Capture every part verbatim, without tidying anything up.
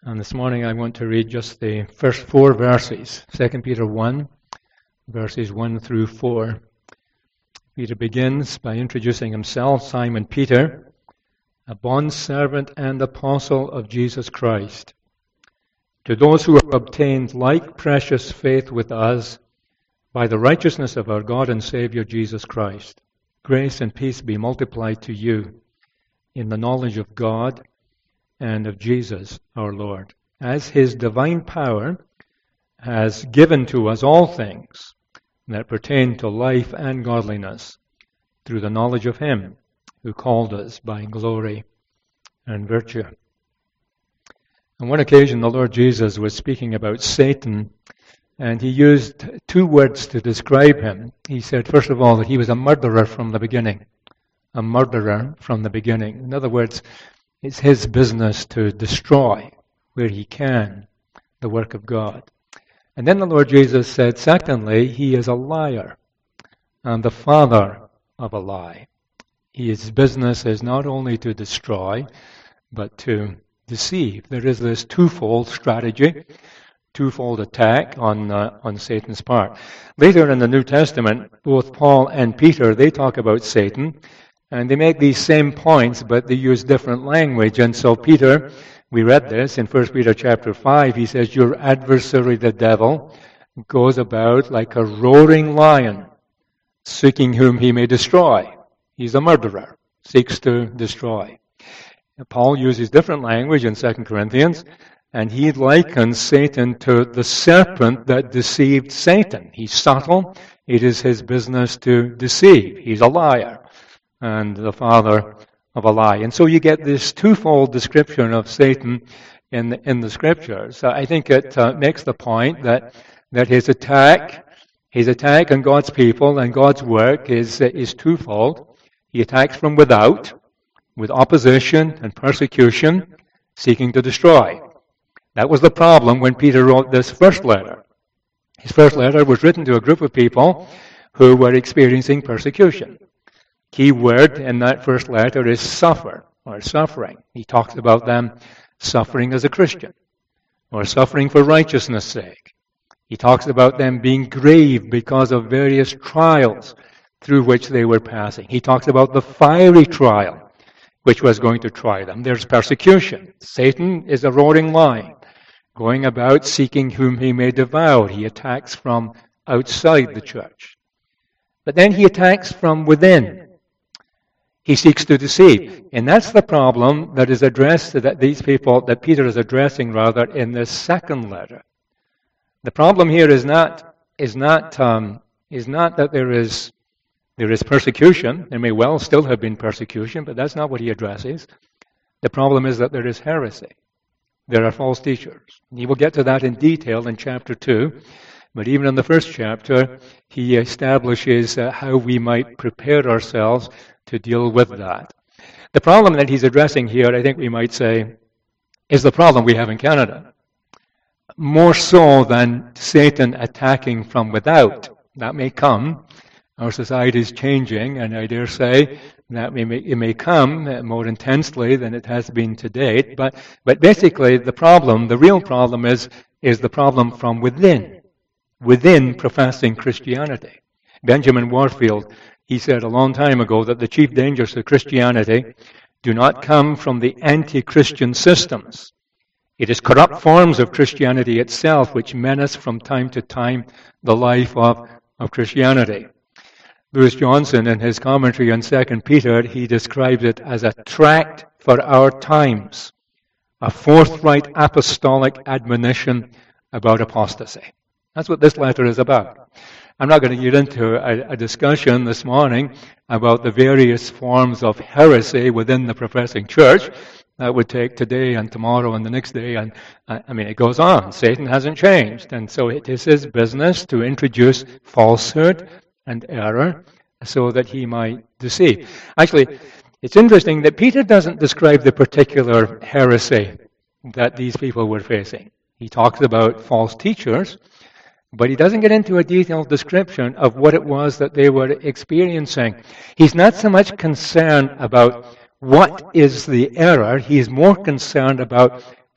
And this morning I want to read just the first four verses, Second Peter one, verses one through four. Peter begins by introducing himself, Simon Peter, a bondservant and apostle of Jesus Christ. To those who have obtained like precious faith with us by the righteousness of our God and Savior Jesus Christ, grace and peace be multiplied to you in the knowledge of God and of Jesus our Lord, as his divine power has given to us all things that pertain to life and godliness through the knowledge of him who called us by glory and virtue. On one occasion, the Lord Jesus was speaking about Satan, and he used two words to describe him. He said, first of all, that he was a murderer from the beginning. A murderer from the beginning. In other words, it's his business to destroy, where he can, the work of God. And then the Lord Jesus said, secondly, he is a liar and the father of a lie. His business is not only to destroy, but to deceive. There is this twofold strategy, twofold attack on uh, on Satan's part. Later in the New Testament, both Paul and Peter, they talk about Satan, and they make these same points, but they use different language. And so Peter, we read this in First Peter chapter five, he says, your adversary the devil goes about like a roaring lion, seeking whom he may destroy. He's a murderer, seeks to destroy. And Paul uses different language in Second Corinthians, and he likens Satan to the serpent that deceived Satan. He's subtle. It is his business to deceive. He's a liar and the father of a lie. And so you get this twofold description of Satan in the, in the Scriptures. I think it uh, makes the point that that his attack, his attack on God's people and God's work is is twofold. He attacks from without, with opposition and persecution, seeking to destroy. That was the problem when Peter wrote this first letter. His first letter was written to a group of people who were experiencing persecution. Key word in that first letter is suffer, or suffering. He talks about them suffering as a Christian, or suffering for righteousness' sake. He talks about them being grieved because of various trials through which they were passing. He talks about the fiery trial which was going to try them. There's persecution. Satan is a roaring lion, going about seeking whom he may devour. He attacks from outside the church. But then he attacks from within. He seeks to deceive. And that's the problem that is addressed to that these people, that Peter is addressing rather in this second letter. The problem here is not is not um, is not that there is there is persecution. There may well still have been persecution, but that's not what he addresses. The problem is that there is heresy. There are false teachers. He will get to that in detail in chapter two. But even in the first chapter, he establishes uh, how we might prepare ourselves to deal with that. The problem that he's addressing here, I think we might say, is the problem we have in Canada. More so than Satan attacking from without. That may come. Our society is changing, and I dare say that it may, it may come more intensely than it has been to date. But, but basically, the problem, the real problem is, is the problem from within. Within professing Christianity. Benjamin Warfield, he said a long time ago that the chief dangers of Christianity do not come from the anti-Christian systems. It is corrupt forms of Christianity itself which menace from time to time the life of, of Christianity. Lewis Johnson, in his commentary on Second Peter, he describes it as a tract for our times, a forthright apostolic admonition about apostasy. That's what this letter is about. I'm not going to get into a, a discussion this morning about the various forms of heresy within the professing church. That would take today and tomorrow and the next day, and I mean, it goes on. Satan hasn't changed, and so it is his business to introduce falsehood and error so that he might deceive. Actually, it's interesting that Peter doesn't describe the particular heresy that these people were facing. He talks about false teachers, but he doesn't get into a detailed description of what it was that they were experiencing. He's not so much concerned about what is the error. He is more concerned about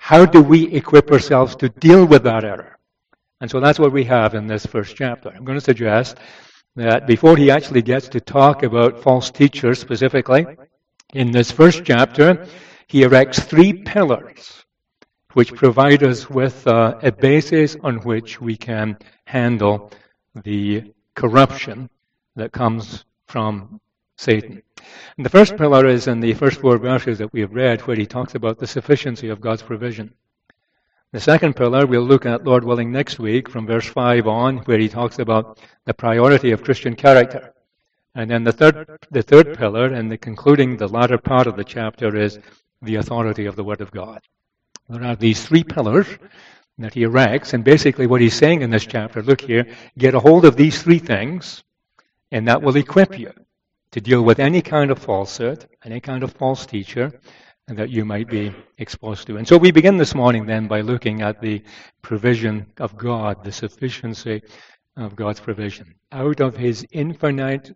how do we equip ourselves to deal with that error? And so that's what we have in this first chapter. I'm going to suggest that before he actually gets to talk about false teachers specifically, in this first chapter, he erects three pillars which provide us with uh, a basis on which we can handle the corruption that comes from Satan. And the first pillar is in the first four verses that we have read, where he talks about the sufficiency of God's provision. The second pillar we'll look at, Lord willing, next week from verse five on, where he talks about the priority of Christian character. And then the third, the third pillar, and the concluding the latter part of the chapter, is the authority of the Word of God. There are these three pillars that he erects, and basically what he's saying in this chapter, look here, get a hold of these three things, and that will equip you to deal with any kind of falsehood, any kind of false teacher that you might be exposed to. And so we begin this morning then by looking at the provision of God, the sufficiency of God's provision. Out of his infinite,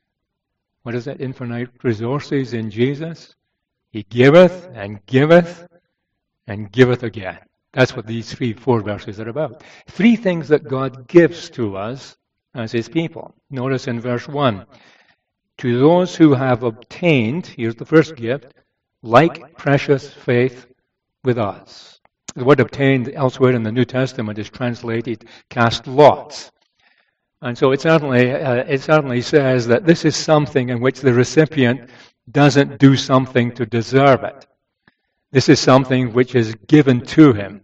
what is that, infinite resources in Jesus, he giveth and giveth and giveth again. That's what these three, four verses are about. Three things that God gives to us as his people. Notice in verse one, to those who have obtained, here's the first gift, like precious faith with us. The word obtained elsewhere in the New Testament is translated cast lots. And so it certainly, uh, it certainly says that this is something in which the recipient doesn't do something to deserve it. This is something which is given to him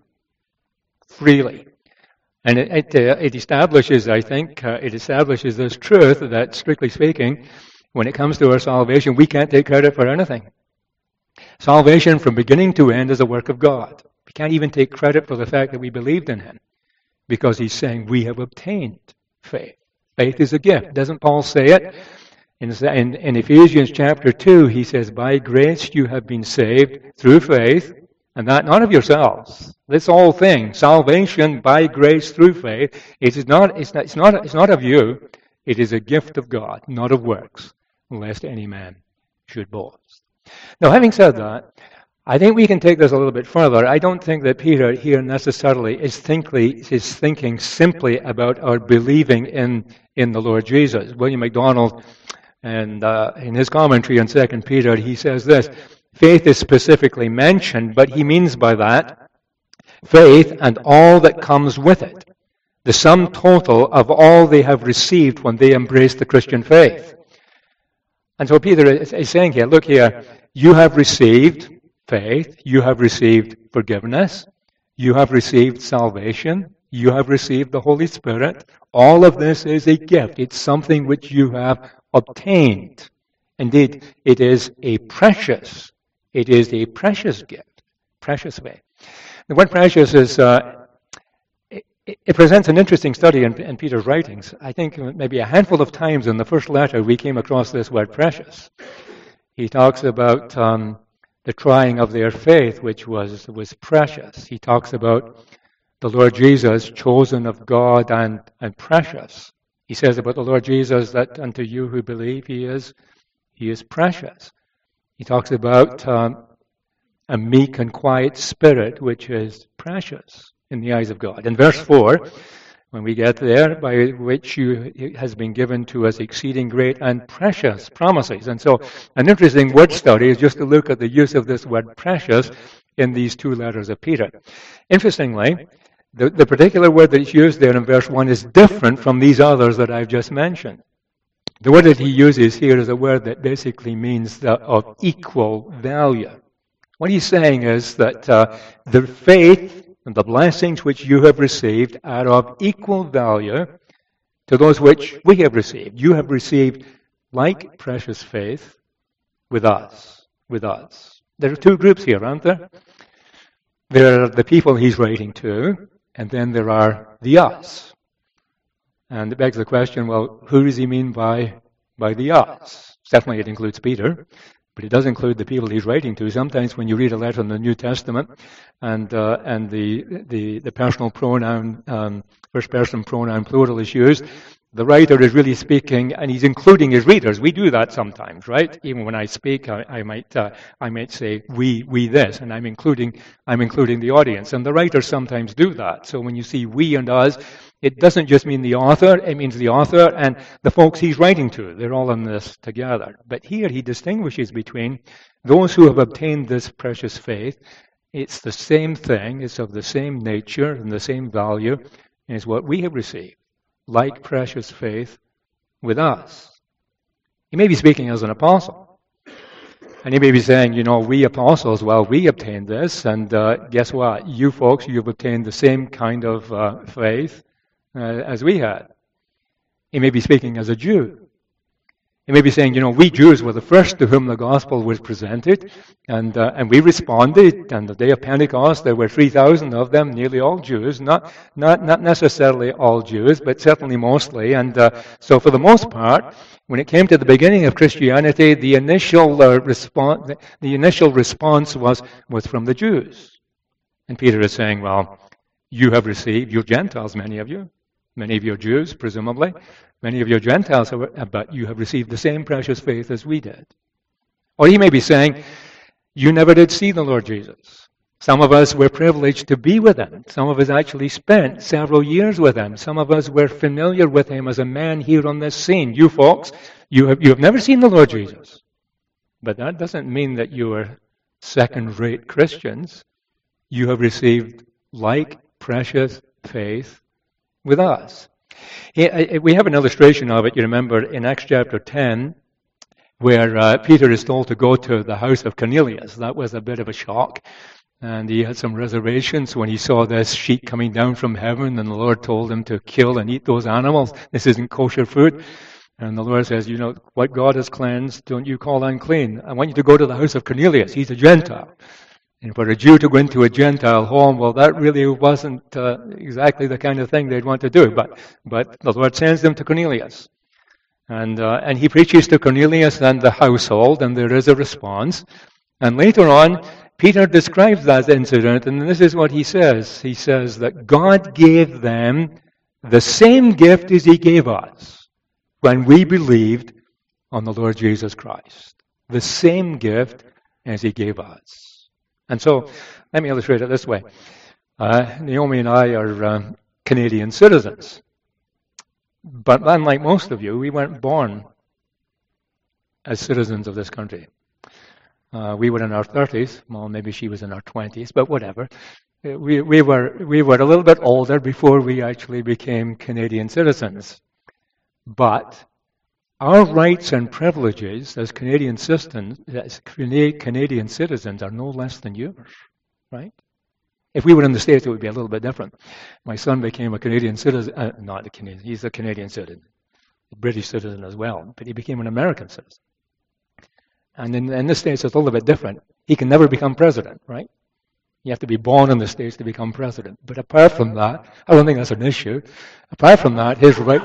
freely. And it, it, uh, it establishes, I think, uh, it establishes this truth that, strictly speaking, when it comes to our salvation, we can't take credit for anything. Salvation from beginning to end is a work of God. We can't even take credit for the fact that we believed in him, because he's saying we have obtained faith. Faith is a gift. Doesn't Paul say it? In, in, in Ephesians chapter two, he says, by grace you have been saved through faith, and that not of yourselves. This whole thing, salvation by grace through faith, it is not, it's not, it's not, it's not of you. It is a gift of God, not of works, lest any man should boast. Now, having said that, I think we can take this a little bit further. I don't think that Peter here necessarily is, thinkly, is thinking simply about our believing in, in the Lord Jesus. William MacDonald, and uh, in his commentary on Second Peter, he says this, faith is specifically mentioned, but he means by that faith and all that comes with it, the sum total of all they have received when they embrace the Christian faith. And so Peter is saying here, look here, you have received faith, you have received forgiveness, you have received salvation, you have received the Holy Spirit. All of this is a gift. It's something which you have obtained. Indeed, it is a precious, it is a precious gift, precious faith. The word precious is, uh, it, it presents an interesting study in, in Peter's writings. I think maybe a handful of times in the first letter we came across this word precious. He talks about um, the trying of their faith, which was, was precious. He talks about the Lord Jesus, chosen of God and, and precious. He says about the Lord Jesus that unto you who believe he is, he is precious. He talks about um, a meek and quiet spirit, which is precious in the eyes of God. In verse four, when we get there, by which you has been given to us exceeding great and precious promises. And so an interesting word study is just to look at the use of this word precious in these two letters of Peter. Interestingly, the, the particular word that's used there in verse one is different from these others that I've just mentioned. The word that he uses here is a word that basically means the, of equal value. What he's saying is that uh, the faith and the blessings which you have received are of equal value to those which we have received. You have received like precious faith with us, with us. There are two groups here, aren't there? There are the people he's writing to, and then there are the us. And it begs the question, well, who does he mean by, by the us? Certainly it includes Peter, but it does include the people he's writing to. Sometimes when you read a letter in the New Testament and uh, and the, the the personal pronoun, um, first person pronoun plural is used, The writer is really speaking, and he's including his readers. We do that sometimes, right? Even when I speak, I, I might uh, I might say we we this, and I'm including I'm including the audience. And the writers sometimes do that. So when you see we and us, it doesn't just mean the author; it means the author and the folks he's writing to. They're all in this together. But here he distinguishes between those who have obtained this precious faith. It's the same thing. It's of the same nature and the same value as what we have received. Like precious faith with us. He may be speaking as an apostle. And he may be saying, you know, we apostles, well, we obtained this, and uh, guess what? You folks, you've obtained the same kind of uh, faith uh, as we had. He may be speaking as a Jew. He may be saying, you know, we Jews were the first to whom the gospel was presented, and uh, and we responded. And the day of Pentecost, there were three thousand of them, nearly all Jews, not not not necessarily all Jews, but certainly mostly. And uh, so, for the most part, when it came to the beginning of Christianity, the initial uh, response, the initial response was was from the Jews. And Peter is saying, well, you have received, you're Gentiles, many of you, many of you are Jews, presumably. Many of you are Gentiles, but you have received the same precious faith as we did. Or he may be saying, you never did see the Lord Jesus. Some of us were privileged to be with him. Some of us actually spent several years with him. Some of us were familiar with him as a man here on this scene. You folks, you have, you have never seen the Lord Jesus. But that doesn't mean that you are second-rate Christians. You have received like precious faith with us. We have an illustration of it, you remember, in Acts chapter ten, where uh, Peter is told to go to the house of Cornelius. That was a bit of a shock. And he had some reservations when he saw this sheet coming down from heaven, and the Lord told him to kill and eat those animals. This isn't kosher food. And the Lord says, you know, what God has cleansed, don't you call unclean. I want you to go to the house of Cornelius. He's a Gentile. And for a Jew to go into a Gentile home, well, that really wasn't uh, exactly the kind of thing they'd want to do. But but the Lord sends them to Cornelius. And uh, and he preaches to Cornelius and the household, and there is a response. And later on, Peter describes that incident, and this is what he says. He says that God gave them the same gift as he gave us when we believed on the Lord Jesus Christ. The same gift as he gave us. And so, let me illustrate it this way. Uh, Naomi and I are um, Canadian citizens. But unlike most of you, we weren't born as citizens of this country. Uh, we were in our thirties. Well, maybe she was in her twenties, but whatever. We, we, were, we were a little bit older before we actually became Canadian citizens. But our rights and privileges as Canadian citizens, as Canadian citizens are no less than yours, right? If we were in the States, it would be a little bit different. My son became a Canadian citizen, uh, not a Canadian, he's a Canadian citizen, a British citizen as well, but he became an American citizen. And in, in the States, it's a little bit different. He can never become president, right? You have to be born in the States to become president. But apart from that, I don't think that's an issue. Apart from that, his right...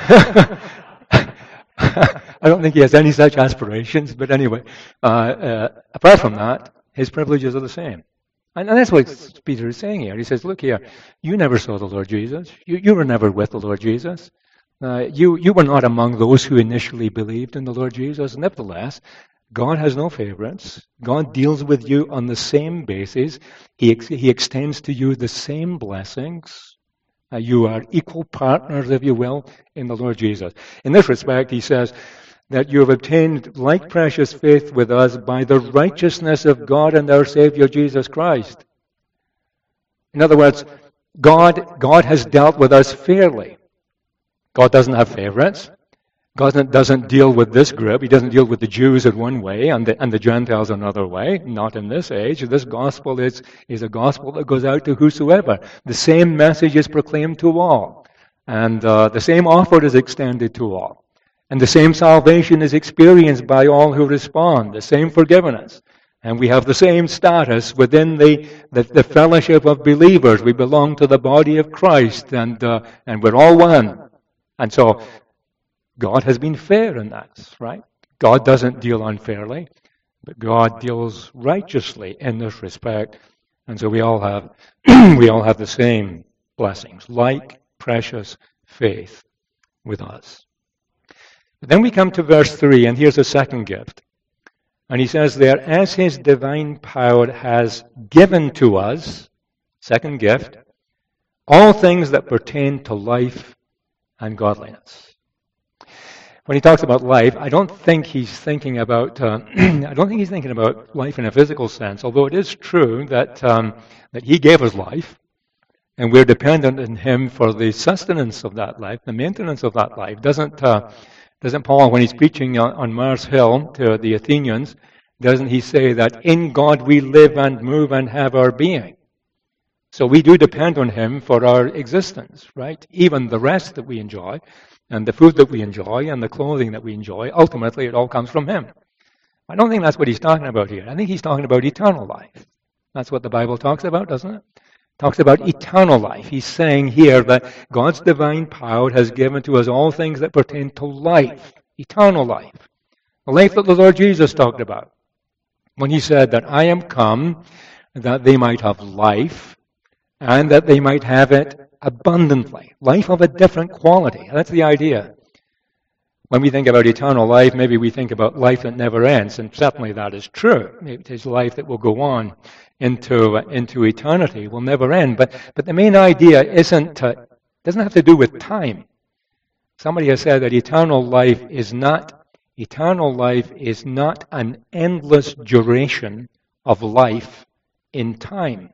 I don't think he has any such aspirations, but anyway, uh, uh, apart from that, his privileges are the same. And, and that's what Peter is saying here. He says, look here, you never saw the Lord Jesus. You, you were never with the Lord Jesus. Uh, you, you were not among those who initially believed in the Lord Jesus. Nevertheless, God has no favorites. God deals with you on the same basis. He, ex- he extends to you the same blessings. Uh, you are equal partners, if you will, in the Lord Jesus. In this respect, he says that you have obtained like precious faith with us by the righteousness of God and our Savior Jesus Christ. In other words, God, God has dealt with us fairly. God doesn't have favorites. God doesn't deal with this group. He doesn't deal with the Jews in one way and the, and the Gentiles another way. Not in this age. This gospel is, is a gospel that goes out to whosoever. The same message is proclaimed to all. And uh, the same offer is extended to all. And the same salvation is experienced by all who respond. The same forgiveness. And we have the same status within the, the, the fellowship of believers. We belong to the body of Christ, and uh, and we're all one. And so, God has been fair in that, right? God doesn't deal unfairly, but God deals righteously in this respect. And so we all have we all have the same blessings, like precious faith with us. But then we come to verse three, and here's the second gift. And he says there, as his divine power has given to us, second gift, all things that pertain to life and godliness. When he talks about life, I don't think he's thinking about, uh, I don't think he's thinking about life in a physical sense, although it is true that, um, that he gave us life, and we're dependent on him for the sustenance of that life, the maintenance of that life. Doesn't, uh, doesn't Paul, when he's preaching on, on Mars Hill to the Athenians, doesn't he say that in God we live and move and have our being? So we do depend on him for our existence, right? Even the rest that we enjoy, and the food that we enjoy, and the clothing that we enjoy, ultimately it all comes from him. I don't think that's what he's talking about here. I think he's talking about eternal life. That's what the Bible talks about, doesn't it? It talks about eternal life. He's saying here that God's divine power has given to us all things that pertain to life, eternal life. The life that the Lord Jesus talked about when he said that I am come that they might have life and that they might have it abundantly. Life of a different quality. That's the idea. When we think about eternal life, maybe we think about life that never ends, and certainly that is true. It is life that will go on into into eternity, will never end. But but the main idea isn't uh, doesn't have to do with time. Somebody has said that eternal life is not eternal life is not an endless duration of life in time.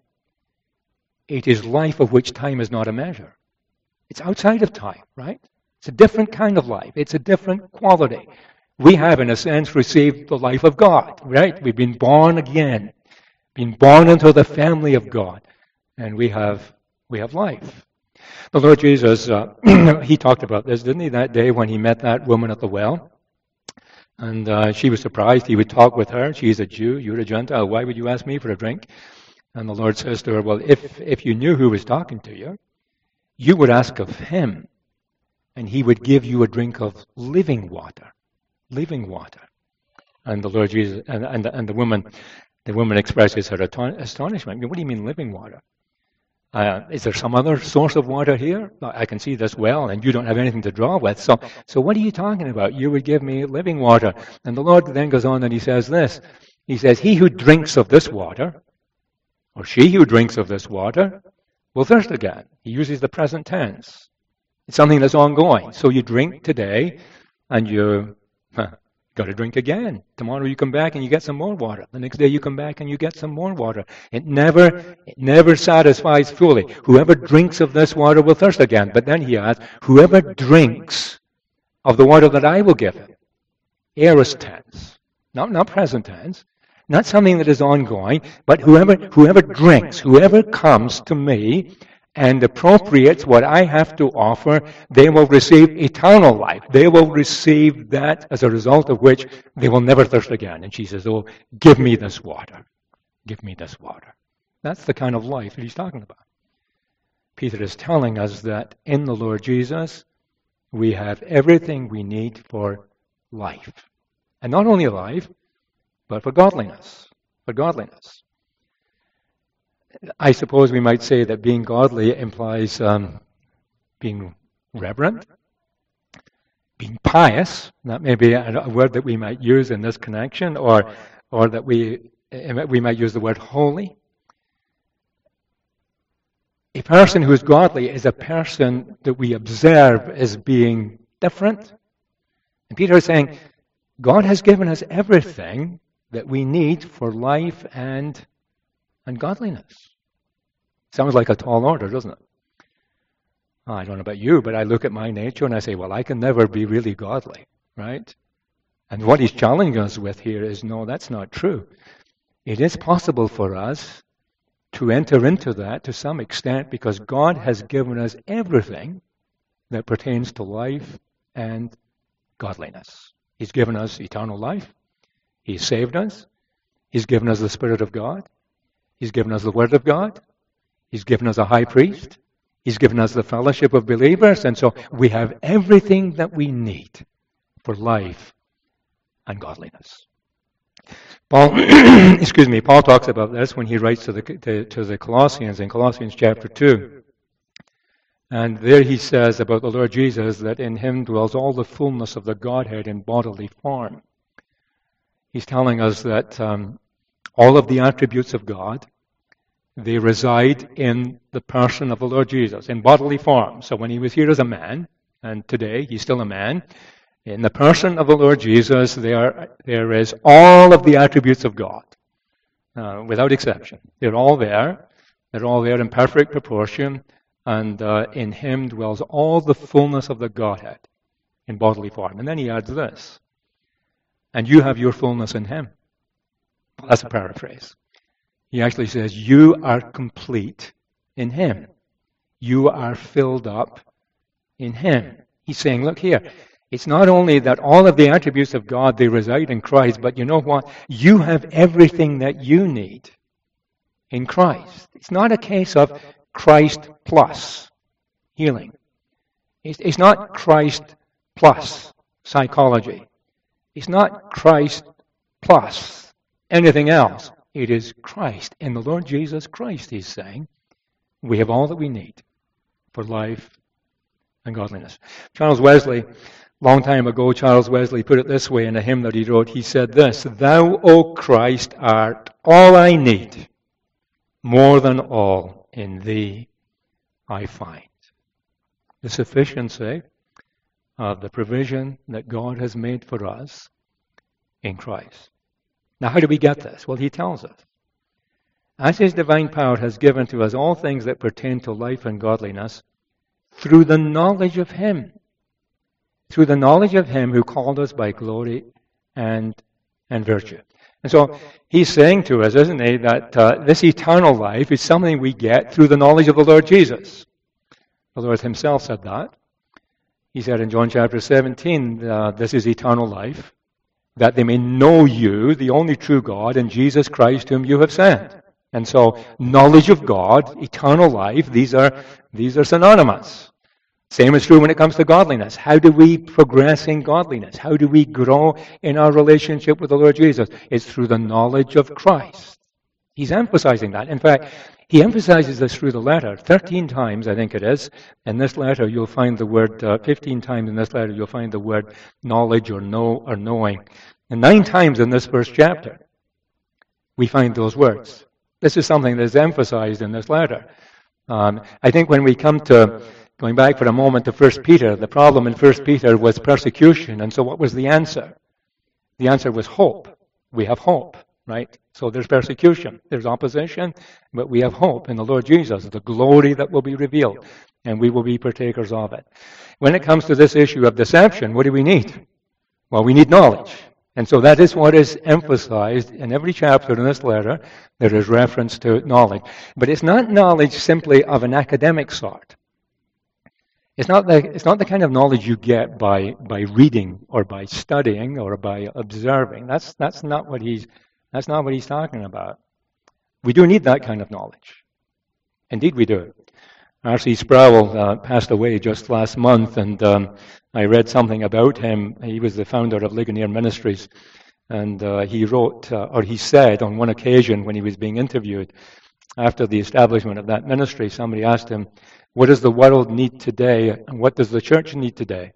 It is life of which time is not a measure. It's outside of time, right? It's a different kind of life. It's a different quality. We have, in a sense, received the life of God, right? We've been born again, been born into the family of God, and we have we have life. The Lord Jesus, uh, he talked about this, didn't he, that day when he met that woman at the well? And uh, she was surprised. He would talk with her. She's a Jew, you're a Gentile. Why would you ask me for a drink? And the Lord says to her, well, if, if you knew who was talking to you, you would ask of him, and he would give you a drink of living water. Living water. And the Lord Jesus, and, and, and the woman the woman expresses her astonishment. I mean, what do you mean living water? Uh, is there some other source of water here? I can see this well, and you don't have anything to draw with. So, so what are you talking about? You would give me living water. And the Lord then goes on and he says this. He says, he who drinks of this water, or she who drinks of this water, will thirst again. He uses the present tense. It's something that's ongoing. So you drink today, and you huh, got to drink again. Tomorrow you come back and you get some more water. The next day you come back and you get some more water. It never, it never satisfies fully. Whoever drinks of this water will thirst again. But then he adds, whoever drinks of the water that I will give him. Aorist tense, not not present tense. Not something that is ongoing, but whoever whoever drinks, whoever comes to me and appropriates what I have to offer, they will receive eternal life. They will receive that as a result of which they will never thirst again. And she says, oh, give me this water. Give me this water. That's the kind of life that he's talking about. Peter is telling us that in the Lord Jesus, we have everything we need for life. And not only life, but for godliness. For godliness. I suppose we might say that being godly implies um, being reverent, being pious. That may be a, a word that we might use in this connection, or or that we we might use the word holy. A person who is godly is a person that we observe as being different. And Peter is saying, God has given us everything that we need for life and and godliness. Sounds like a tall order, doesn't it? Oh, I don't know about you, but I look at my nature and I say, well, I can never be really godly, right? And what he's challenging us with here is, no, that's not true. It is possible for us to enter into that to some extent because God has given us everything that pertains to life and godliness. He's given us eternal life. He's saved us. He's given us the Spirit of God. He's given us the Word of God. He's given us a high priest. He's given us the fellowship of believers. And so we have everything that we need for life and godliness. Paul, excuse me, Paul talks about this when he writes to the, to, to the Colossians in Colossians chapter two. And there he says about the Lord Jesus that in him dwells all the fullness of the Godhead in bodily form. He's telling us that um, all of the attributes of God, they reside in the person of the Lord Jesus, in bodily form. So when he was here as a man, and today he's still a man, in the person of the Lord Jesus, there, there is all of the attributes of God, uh, without exception. They're all there. They're all there in perfect proportion. And uh, in him dwells all the fullness of the Godhead in bodily form. And then he adds this, and you have your fullness in him. Well, that's a paraphrase. He actually says, you are complete in him. You are filled up in him. He's saying, look here, it's not only that all of the attributes of God, they reside in Christ, but you know what? You have everything that you need in Christ. It's not a case of Christ plus healing. It's, it's not Christ plus psychology. It's not Christ plus anything else. It is Christ. In the Lord Jesus Christ, he's saying, we have all that we need for life and godliness. Charles Wesley, long time ago, Charles Wesley put it this way in a hymn that he wrote. He said this, Thou, O Christ, art all I need, more than all in thee I find. The sufficiency of the provision that God has made for us in Christ. Now, how do we get this? Well, he tells us. As his divine power has given to us all things that pertain to life and godliness, through the knowledge of him. Through the knowledge of him who called us by glory and, and virtue. And so he's saying to us, isn't he, that uh, this eternal life is something we get through the knowledge of the Lord Jesus. The Lord himself said that. He said in John chapter seventeen, uh, this is eternal life, that they may know you, the only true God, and Jesus Christ whom you have sent. And so knowledge of God, eternal life, these are, these are synonymous. Same is true when it comes to godliness. How do we progress in godliness? How do we grow in our relationship with the Lord Jesus? It's through the knowledge of Christ. He's emphasizing that. In fact, he emphasizes this through the letter. Thirteen times, I think it is. In this letter, you'll find the word, uh, fifteen times in this letter, you'll find the word knowledge or know or knowing. And nine times in this first chapter, we find those words. This is something that is emphasized in this letter. Um, I think when we come to Going back for a moment to First Peter, the problem in First Peter was persecution. And so what was the answer? The answer was hope. We have hope, right? So there's persecution, there's opposition, but we have hope in the Lord Jesus, the glory that will be revealed, and we will be partakers of it. When it comes to this issue of deception, what do we need? Well, we need knowledge. And so that is what is emphasized in every chapter in this letter. There is reference to knowledge. But it's not knowledge simply of an academic sort. It's not the, it's not the kind of knowledge you get by, by reading or by studying or by observing. That's, that's, not what he's, that's not what he's talking about. We do need that kind of knowledge. Indeed we do. R C Sproul uh, passed away just last month, and um, I read something about him. He was the founder of Ligonier Ministries, and uh, he wrote, uh, or he said on one occasion when he was being interviewed, after the establishment of that ministry, somebody asked him, what does the world need today, and what does the church need today?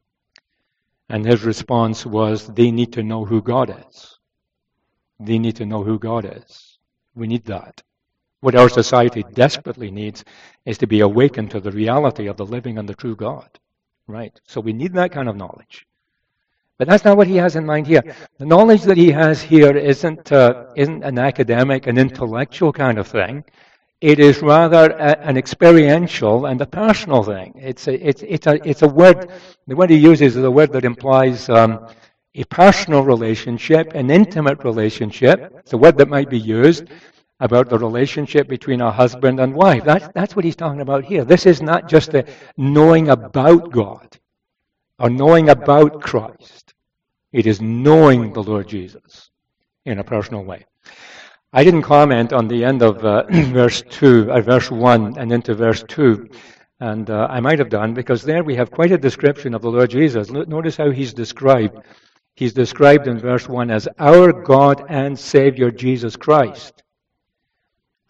And his response was, they need to know who God is. They need to know who God is. We need that. What our society desperately needs is to be awakened to the reality of the living and the true God. Right? So we need that kind of knowledge. But that's not what he has in mind here. The knowledge that he has here isn't, uh, isn't an academic, an intellectual kind of thing. It is rather a, an experiential and a personal thing. It's a, it's, it's, a, it's a word, the word he uses is a word that implies um, a personal relationship, an intimate relationship. It's a word that might be used about the relationship between a husband and wife. That's, that's what he's talking about here. This is not just a knowing about God or knowing about Christ. It is knowing the Lord Jesus in a personal way. I didn't comment on the end of uh, verse two, uh, verse one, and into verse two, and uh, I might have done because there we have quite a description of the Lord Jesus. Notice how he's described. He's described in verse one as our God and Savior Jesus Christ.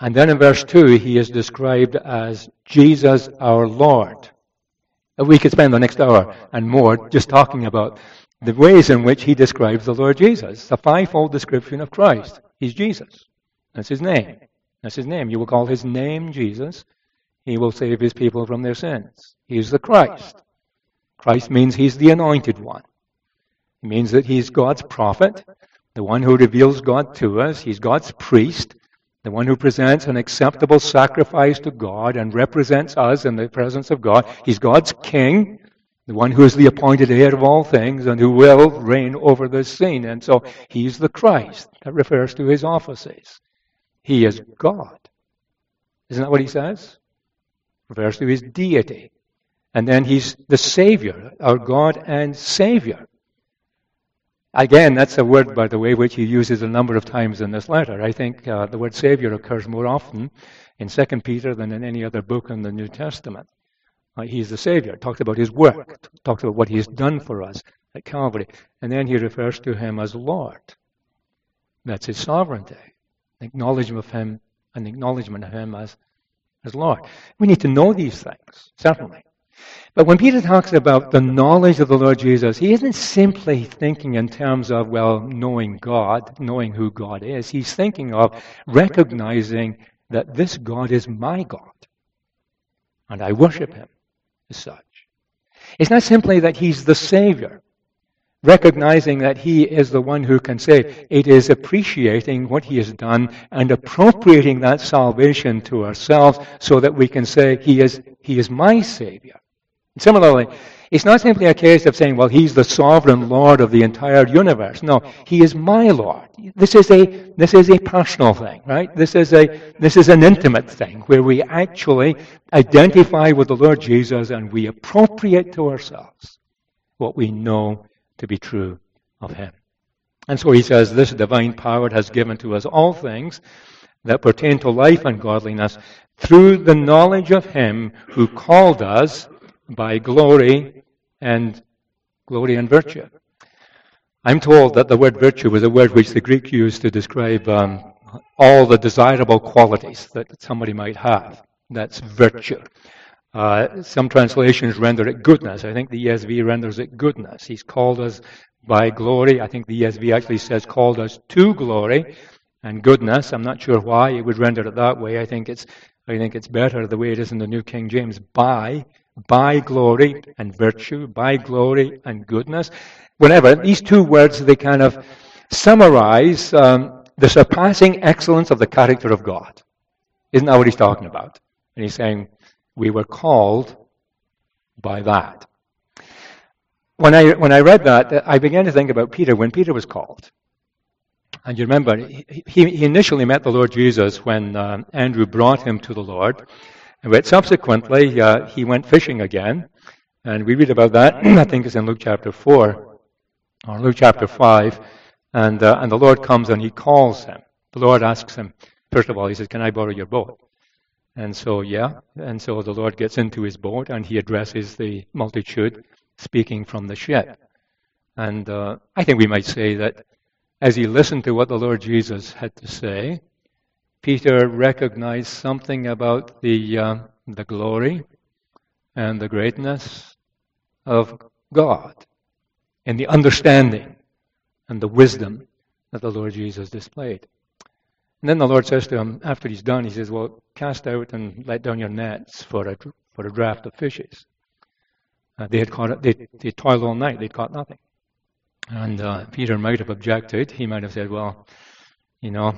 And then in verse two, he is described as Jesus our Lord. We could spend the next hour and more just talking about the ways in which he describes the Lord Jesus. The fivefold description of Christ. He's Jesus. That's his name. That's his name. You will call his name Jesus. He will save his people from their sins. He is the Christ. Christ means he's the anointed one. It means that he's God's prophet, the one who reveals God to us. He's God's priest, the one who presents an acceptable sacrifice to God and represents us in the presence of God. He's God's king, the one who is the appointed heir of all things and who will reign over this scene. And so he's the Christ. That refers to his offices. He is God. Isn't that what he says? Refers to his deity. And then he's the Savior, our God and Savior. Again, that's a word, by the way, which he uses a number of times in this letter. I think uh, the word Savior occurs more often in Second Peter than in any other book in the New Testament. Uh, he's the Savior. Talks about his work. Talks about what he's done for us at Calvary. And then he refers to him as Lord. That's his sovereignty. Acknowledgement of him, an acknowledgement of him as, as Lord. We need to know these things, certainly. But when Peter talks about the knowledge of the Lord Jesus, he isn't simply thinking in terms of, well, knowing God, knowing who God is. He's thinking of recognizing that this God is my God, and I worship him as such. It's not simply that he's the Savior, recognizing that he is the one who can save. It is appreciating what he has done and appropriating that salvation to ourselves so that we can say, he is, he is my Savior. Similarly, it's not simply a case of saying, well, he's the sovereign Lord of the entire universe. No, he is my Lord. This is a this is a personal thing, right? This is a this is an intimate thing where we actually identify with the Lord Jesus and we appropriate to ourselves what we know to be true of him. And so he says, this divine power has given to us all things that pertain to life and godliness through the knowledge of him who called us by glory and glory and virtue. I'm told that the word virtue was a word which the Greek used to describe um, all the desirable qualities that somebody might have. That's virtue. Uh, some translations render it goodness. I think the E S V renders it goodness. He's called us by glory. I think the E S V actually says called us to glory and goodness. I'm not sure why it would render it that way. I think it's I think it's better the way it is in the New King James. By by glory and virtue, by glory and goodness. Whenever these two words, they kind of summarize um, the surpassing excellence of the character of God. Isn't that what he's talking about? And he's saying, we were called by that. When I when I read that, I began to think about Peter, when Peter was called. And you remember, he, he initially met the Lord Jesus when um, Andrew brought him to the Lord. But subsequently, uh, he went fishing again. And we read about that, I think it's in Luke chapter four, or Luke chapter five. And, uh, and the Lord comes and he calls him. The Lord asks him, first of all, he says, can I borrow your boat? And so, yeah. And so the Lord gets into his boat and he addresses the multitude, speaking from the ship. And uh, I think we might say that as he listened to what the Lord Jesus had to say, Peter recognized something about the uh, the glory and the greatness of God and the understanding and the wisdom that the Lord Jesus displayed. And then the Lord says to him, after he's done, he says, well, cast out and let down your nets for a, for a draft of fishes. Uh, they had caught, they, they toiled all night, they'd caught nothing. And uh, Peter might have objected. He might have said, well, you know,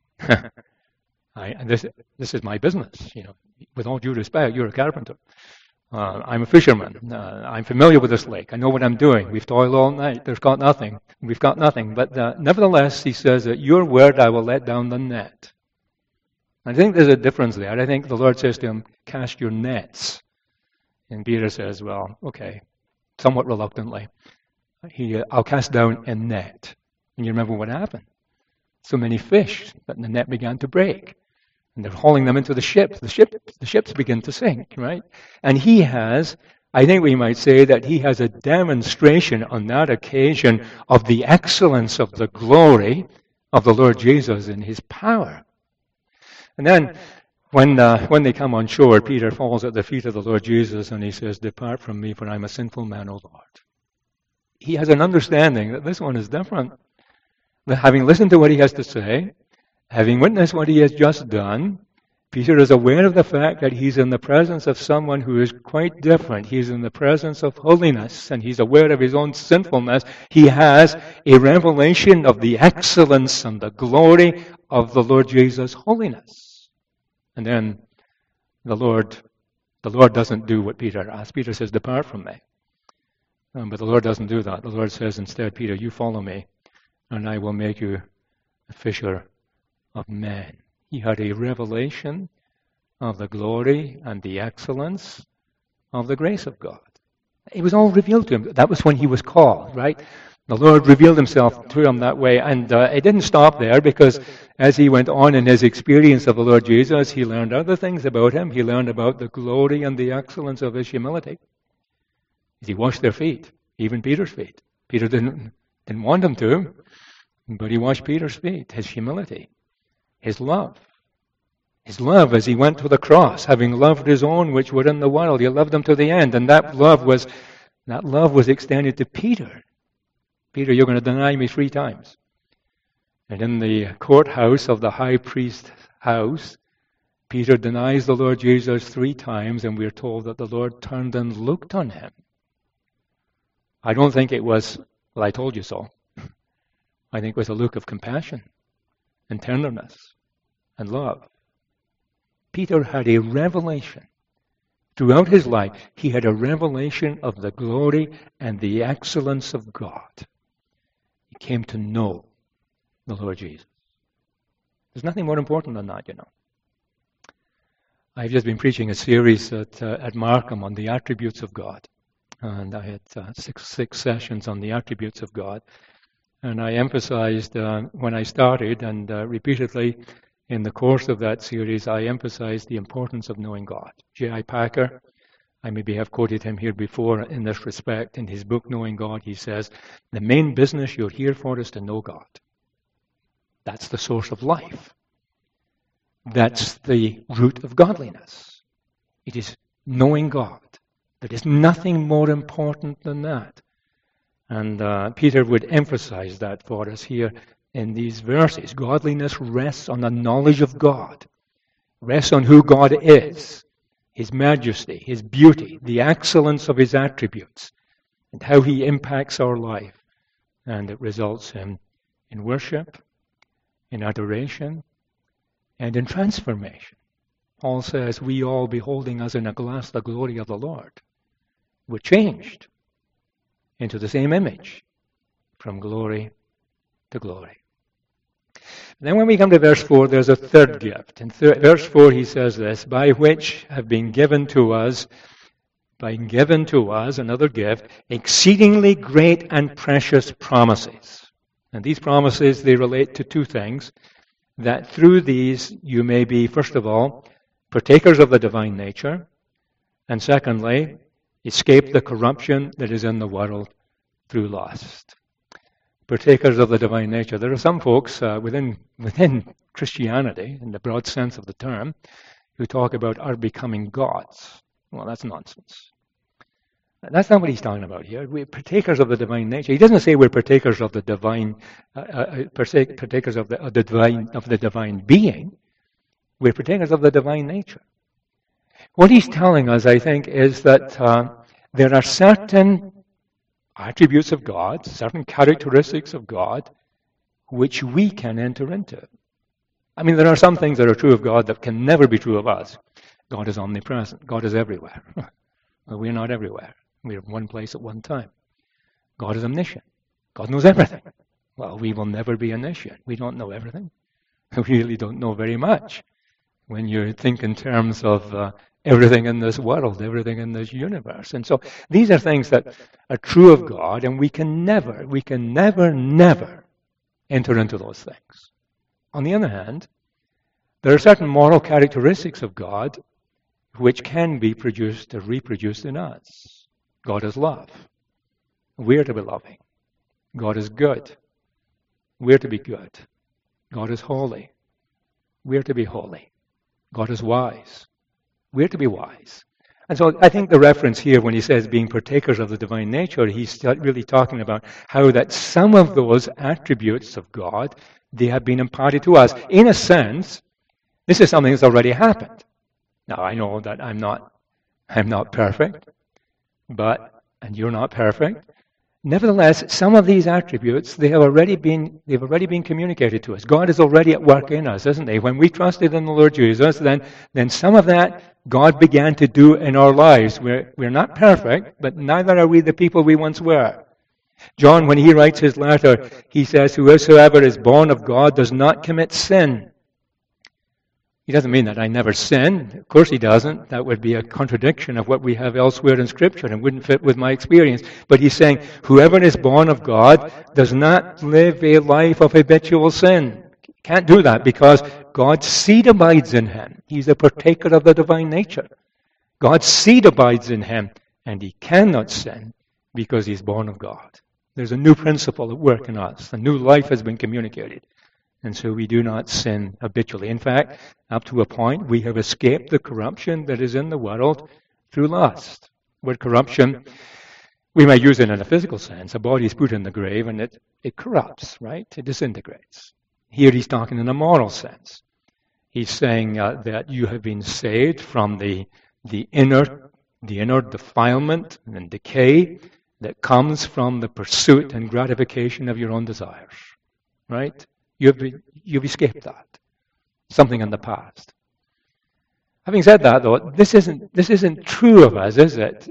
I, this, this is my business. You know, with all due respect, you're a carpenter. Uh, I'm a fisherman. Uh, I'm familiar with this lake. I know what I'm doing. We've toiled all night. There's got nothing. We've got nothing. But uh, nevertheless, he says, at your word, I will let down the net. I think there's a difference there. I think the Lord says to him, cast your nets. And Peter says, well, okay, somewhat reluctantly. He, uh, I'll cast down a net. And you remember what happened? So many fish that the net began to break. And they're hauling them into the ship. The ship, the ships begin to sink, right? And he has, I think we might say that he has a demonstration on that occasion of the excellence of the glory of the Lord Jesus and his power. And then when uh, when they come on shore, Peter falls at the feet of the Lord Jesus and he says, "Depart from me, for I'm a sinful man, O Lord." He has an understanding that this one is different. That having listened to what he has to say, having witnessed what he has just done, Peter is aware of the fact that he's in the presence of someone who is quite different. He's in the presence of holiness, and he's aware of his own sinfulness. He has a revelation of the excellence and the glory of the Lord Jesus' holiness. And then the Lord, the Lord doesn't do what Peter asked. Peter says, "Depart from me." Um, but the Lord doesn't do that. The Lord says instead, "Peter, you follow me, and I will make you a fisher of men." He had a revelation of the glory and the excellence of the grace of God. It was all revealed to him. That was when he was called, right? The Lord revealed himself to him that way. And uh, it didn't stop there, because as he went on in his experience of the Lord Jesus, he learned other things about him. He learned about the glory and the excellence of his humility. He washed their feet, even Peter's feet. Peter didn't, didn't want him to, but he washed Peter's feet. His humility. His love. His love as he went to the cross, having loved his own which were in the world. He loved them to the end. And that love was that love was extended to Peter. "Peter, you're going to deny me three times." And in the courthouse of the high priest's house, Peter denies the Lord Jesus three times, and we're told that the Lord turned and looked on him. I don't think it was, "Well, I told you so." I think it was a look of compassion and tenderness and love. Peter had a revelation. Throughout his life, he had a revelation of the glory and the excellence of God. He came to know the Lord Jesus. There's nothing more important than that, you know. I've just been preaching a series at, uh, at Markham on the attributes of God. And I had uh, six, six sessions on the attributes of God. And I emphasized uh, when I started, and uh, repeatedly in the course of that series, I emphasized the importance of knowing God. J I Packer, I maybe have quoted him here before in this respect. In his book, Knowing God, he says, "The main business you're here for is to know God. That's the source of life. That's the root of godliness. It is knowing God. There is nothing more important than that." And uh, Peter would emphasize that for us here in these verses. Godliness rests on the knowledge of God, rests on who God is, His majesty, His beauty, the excellence of His attributes, and how He impacts our life. And it results in, in worship, in adoration, and in transformation. Paul says, "We all beholding as in a glass the glory of the Lord." We're changed into the same image from glory to glory. And then when we come to verse four, there's a third gift. In th- verse four, he says this, "By which have been given to us, by given to us another gift, exceedingly great and precious promises." And these promises, they relate to two things. That through these you may be, first of all, partakers of the divine nature, and secondly, escape the corruption that is in the world through lust. Partakers of the divine nature. There are some folks uh, within within Christianity, in the broad sense of the term, who talk about our becoming gods. Well, that's nonsense. That's not what he's talking about here. We're partakers of the divine nature. He doesn't say we're partakers of the divine, uh, uh, partakers of the, of the divine of the divine being. We're partakers of the divine nature. What he's telling us, I think, is that uh, there are certain attributes of God, certain characteristics of God, which we can enter into. I mean, there are some things that are true of God that can never be true of us. God is omnipresent. God is everywhere. Well, we're not everywhere. We're in one place at one time. God is omniscient. God knows everything. Well, we will never be omniscient. We don't know everything. We really don't know very much. When you think in terms of uh, everything in this world, everything in this universe. And so these are things that are true of God, and we can never, we can never, never enter into those things. On the other hand, there are certain moral characteristics of God which can be produced or reproduced in us. God is love. We're to be loving. God is good. We're to be good. God is holy. We're to be holy. God is wise. We're to be wise. And so I think the reference here when he says being partakers of the divine nature, he's really talking about how that some of those attributes of God, they have been imparted to us. In a sense, this is something that's already happened. Now, I know that I'm not, I'm not perfect, but, and you're not perfect. Nevertheless, some of these attributes, they have already been, they've already been communicated to us. God is already at work in us, isn't he? When we trusted in the Lord Jesus, then, then some of that God began to do in our lives. We're, we're not perfect, but neither are we the people we once were. John, when he writes his letter, he says, whosoever is born of God does not commit sin. He doesn't mean that I never sin. Of course he doesn't. That would be a contradiction of what we have elsewhere in Scripture and wouldn't fit with my experience. But he's saying, whoever is born of God does not live a life of habitual sin. Can't do that because God's seed abides in him. He's a partaker of the divine nature. God's seed abides in him, and he cannot sin because he's born of God. There's a new principle at work in us. A new life has been communicated. And so we do not sin habitually. In fact, up to a point, we have escaped the corruption that is in the world through lust. Word corruption, we might use it in a physical sense. A body is put in the grave and it, it corrupts, right? It disintegrates. Here he's talking in a moral sense. He's saying uh, that you have been saved from the, the inner, the inner defilement and decay that comes from the pursuit and gratification of your own desires, right? You've, you've escaped that. Something in the past. Having said that, though, this isn't this isn't true of us, is it?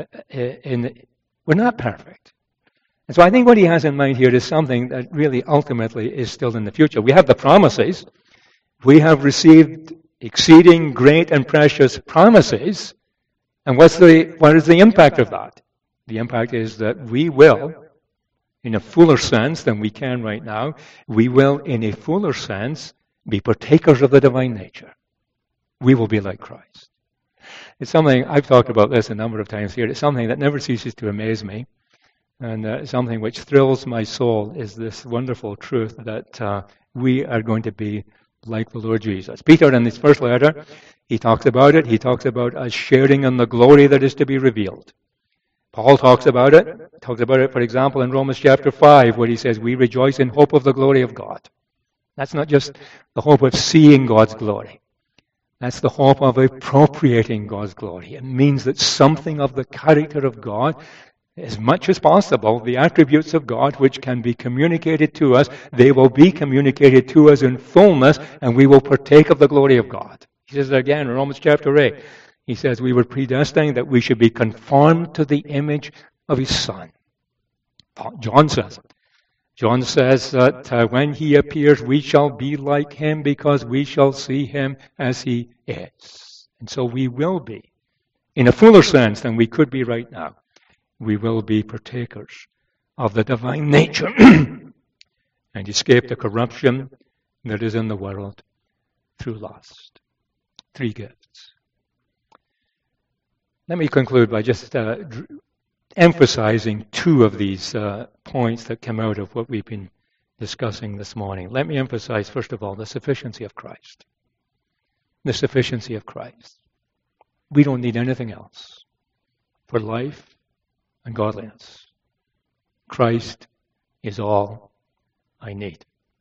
In, we're not perfect. And so I think what he has in mind here is something that really ultimately is still in the future. We have the promises. We have received exceeding great and precious promises. And what's the what is the impact of that? The impact is that we will, in a fuller sense than we can right now, we will, in a fuller sense, be partakers of the divine nature. We will be like Christ. It's something, I've talked about this a number of times here, it's something that never ceases to amaze me, and uh, something which thrills my soul is this wonderful truth that uh, we are going to be like the Lord Jesus. Peter, in his first letter, he talks about it. He talks about us sharing in the glory that is to be revealed. Paul talks about it, talks about it, for example, in Romans chapter five, where he says, we rejoice in hope of the glory of God. That's not just the hope of seeing God's glory. That's the hope of appropriating God's glory. It means that something of the character of God, as much as possible, the attributes of God which can be communicated to us, they will be communicated to us in fullness, and we will partake of the glory of God. He says it again in Romans chapter eight. He says, we were predestined that we should be conformed to the image of his Son. John says it. John says that uh, when he appears, we shall be like him because we shall see him as he is. And so we will be, in a fuller sense than we could be right now, we will be partakers of the divine nature and escape the corruption that is in the world through lust. Three gifts. Let me conclude by just uh, dr- emphasizing two of these uh, points that come out of what we've been discussing this morning. Let me emphasize, first of all, the sufficiency of Christ. The sufficiency of Christ. We don't need anything else for life and godliness. Christ is all I need.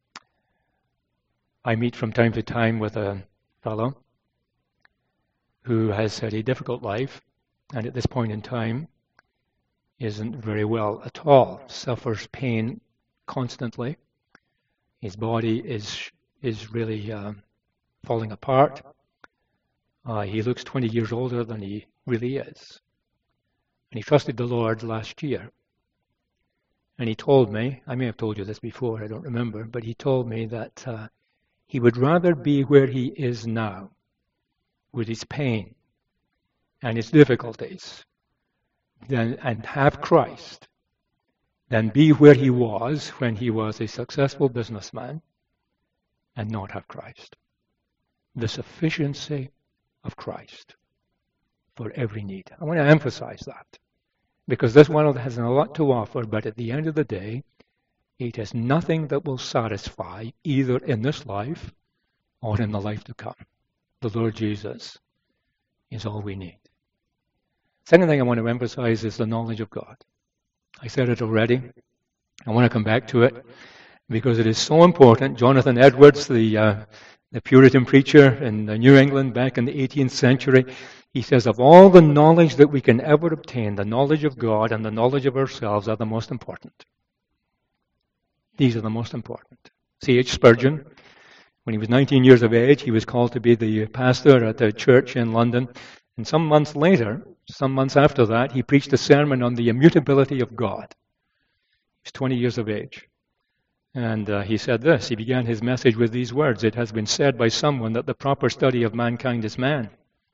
I meet from time to time with a fellow who has had a difficult life, and at this point in time isn't very well at all, suffers pain constantly. His body is is really uh, falling apart. Uh, he looks twenty years older than he really is. And he trusted the Lord last year. And he told me, I may have told you this before, I don't remember, but he told me that uh, he would rather be where he is now, with his pain and his difficulties, than, and have Christ, than be where he was when he was a successful businessman and not have Christ. The sufficiency of Christ for every need. I want to emphasize that, because this world has a lot to offer, but at the end of the day, it has nothing that will satisfy either in this life or in the life to come. the Lord Jesus, is all we need. Second thing I want to emphasize is the knowledge of God. I said it already. I want to come back to it because it is so important. Jonathan Edwards, the uh, the Puritan preacher in New England back in the eighteenth century, he says, of all the knowledge that we can ever obtain, the knowledge of God and the knowledge of ourselves are the most important. These are the most important. C H Spurgeon, when he was nineteen years of age, he was called to be the pastor at a church in London. And some months later, some months after that, he preached a sermon on the immutability of God. He was twenty years of age. And uh, he said this, he began his message with these words, "It has been said by someone that the proper study of mankind is man.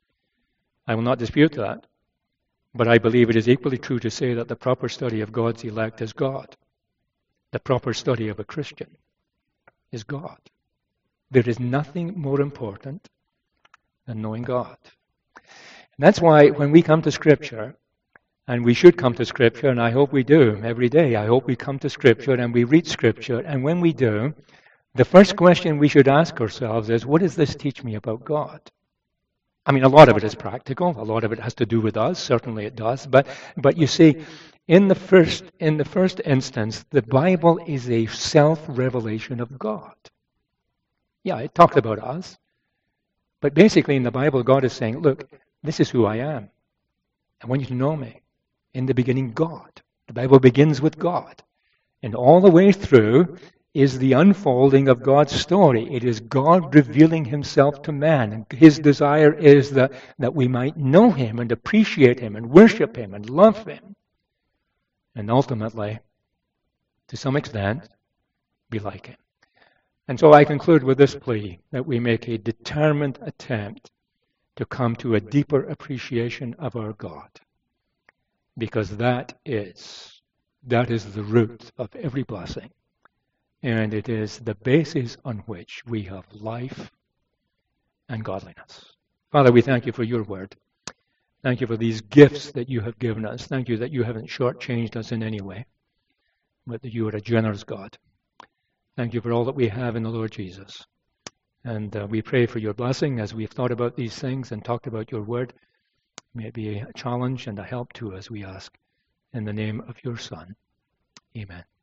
I will not dispute that, but I believe it is equally true to say that the proper study of God's elect is God. The proper study of a Christian is God. There is nothing more important than knowing God." And that's why when we come to Scripture, and we should come to Scripture, and I hope we do every day, I hope we come to Scripture and we read Scripture, and when we do, the first question we should ask ourselves is, what does this teach me about God? I mean, a lot of it is practical, a lot of it has to do with us, certainly it does, but but you see, in the first in the first instance, the Bible is a self-revelation of God. Yeah, it talks about us, but basically in the Bible, God is saying, look, this is who I am. I want you to know me. In the beginning, God. The Bible begins with God. And all the way through is the unfolding of God's story. It is God revealing himself to man. And his desire is that, that we might know him and appreciate him and worship him and love him. And ultimately, to some extent, be like him. And so I conclude with this plea, that we make a determined attempt to come to a deeper appreciation of our God. Because that is, that is the root of every blessing. And it is the basis on which we have life and godliness. Father, we thank you for your word. Thank you for these gifts that you have given us. Thank you that you haven't shortchanged us in any way, but that you are a generous God. Thank you for all that we have in the Lord Jesus. And uh, we pray for your blessing as we've thought about these things and talked about your word. May it be a challenge and a help to us, we ask. In the name of your Son. Amen.